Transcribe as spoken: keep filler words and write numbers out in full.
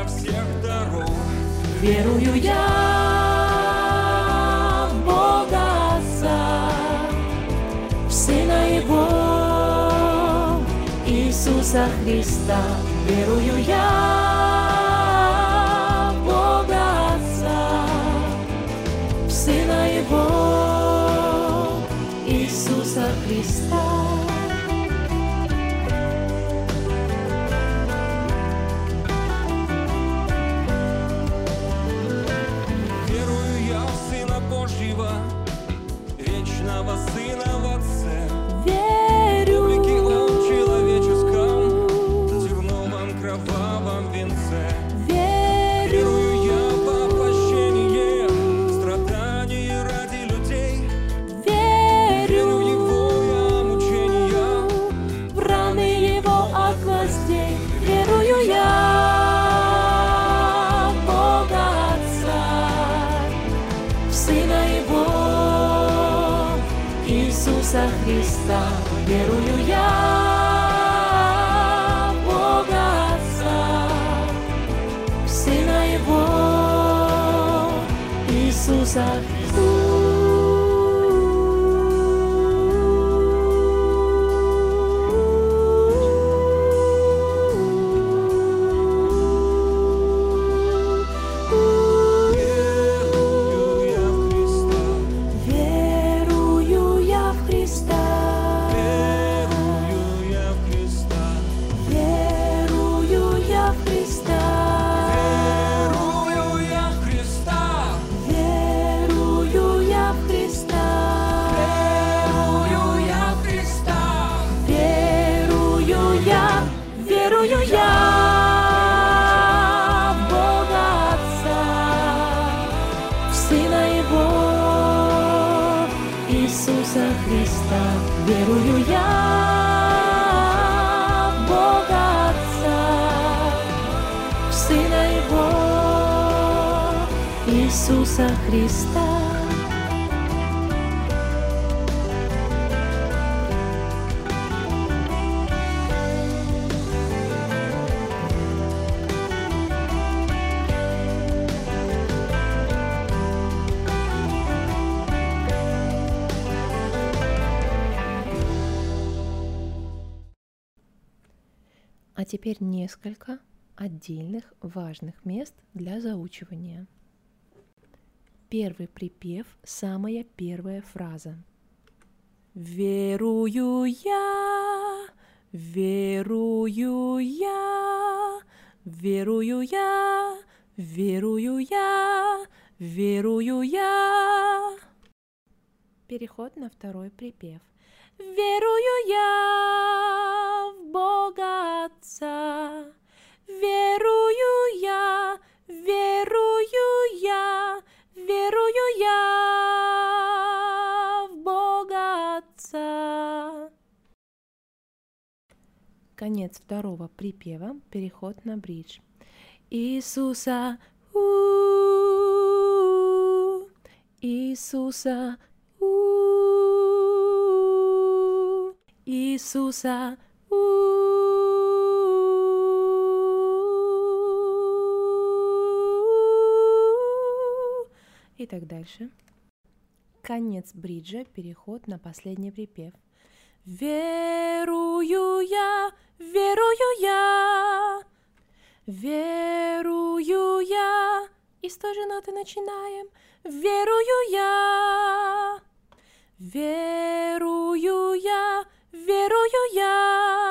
для всех дорог. Верую я в Бога Отца, в Сына Его, Иисуса Христа. Верую я в Бога Отца, в Сына Его, Иисуса Христа. Вечного Сына в Отце, Верю, в облике Он человеческом, терновом кровавом венце. верю, Верую я во прощение страданий ради людей. Верю в Его я мучения, в раны Его от гвоздей. Верую я в Бога Отца, в Сына Его, Иисуса Христа. Верую я в Бога Отца, в Сына Его, Иисуса Христа. верую я в Христа, Верую я в Христа, верую я в Христа, верую я в Христа, верую я в Христа, верую я в Христа, верую я, верую я в Бога Отца, в Сына Его, Иисуса Христа. Верую я в Бога Отца, в Сына Его, Иисуса Христа. А теперь несколько отдельных важных мест для заучивания. Первый припев, самая первая фраза. Верую я, верую я, верую я, верую я, верую я. Переход на второй припев. Верую я в Бога Отца, верую я, верую я, верую я в Бога Отца. Конец второго припева, переход на бридж. Иисуса, у-у-у, Иисуса, у-у-у, Иисуса, у-у-у, и так дальше. Конец бриджа, переход на последний припев. Верую я, верую я, верую я. И с той же ноты начинаем. Верую я, верую я, верую я.